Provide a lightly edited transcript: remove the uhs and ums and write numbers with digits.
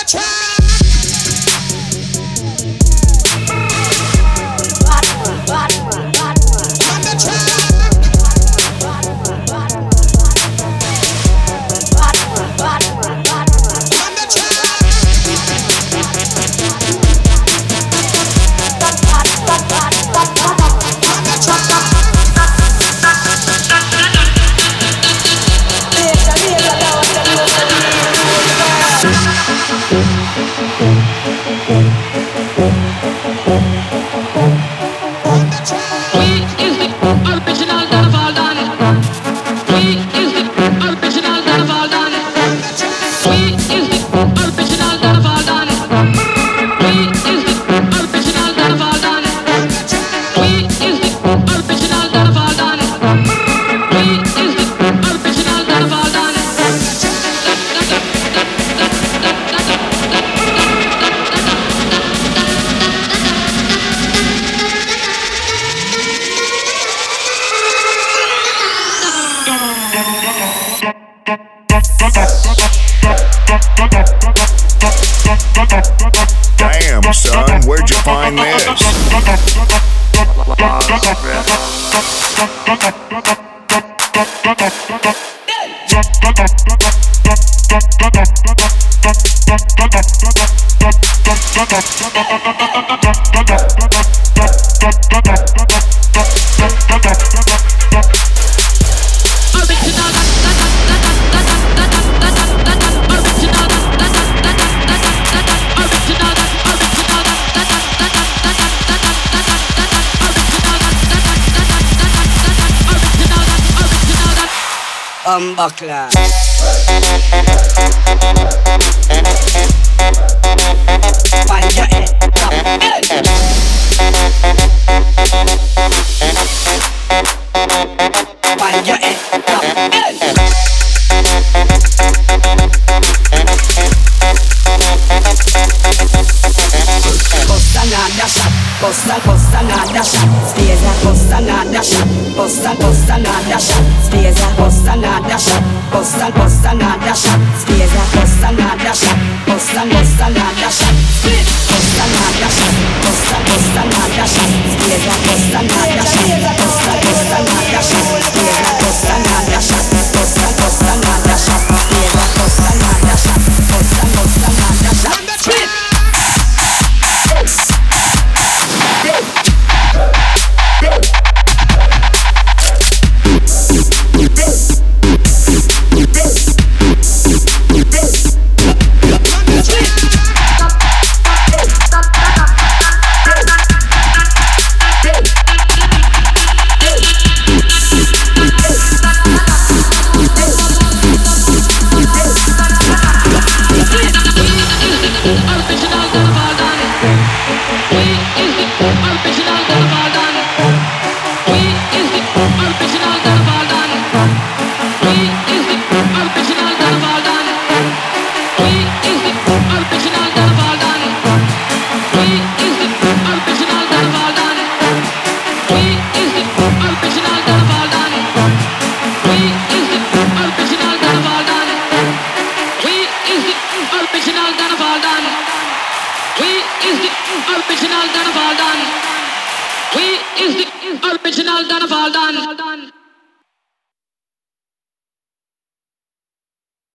Damn, son, where'd you find this? Buckler. Find your head, top head. Find your head, top head. Bust another shot, bust another shot. Stays a bust another shot, bust another shot. Stays a bust another shot, bust another shot. Stays a bust another shot, bust another shot. Bust another shot, bust another shot. Stays a bust another shot, bust another shot. Stays a bust another shot, bust another shot. Stays a bust another shot, bust another shot. Original done of all done.